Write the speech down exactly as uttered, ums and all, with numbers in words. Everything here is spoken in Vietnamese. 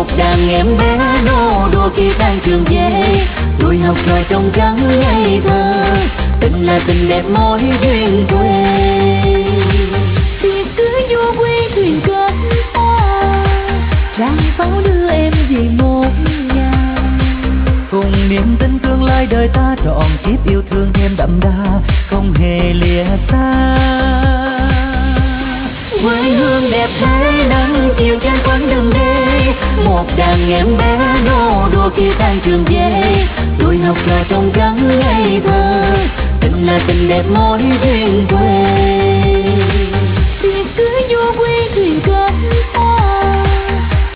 một đàn em bé nô đùa khi tan trường về, tuổi học trò trong trắng ngây thơ, tình là tình đẹp mối duyên quê. Tiệc cưới vô quê thuyền kết ta, rang pháo đưa em về một nhà, cùng niềm tin tương lai đời ta trọn kiếp yêu thương thêm đậm đà, không hề lìa xa. Quê hương đẹp thế nắng chiều trên quán đường đê, một đàn em bé nô đùa khi tan trường về, tuổi học trò trong trắng ngây thơ, tình là tình đẹp mối duyên quê.